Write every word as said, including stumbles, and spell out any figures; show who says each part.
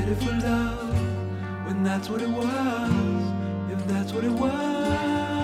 Speaker 1: ready for love when that's what it was, if that's what it was.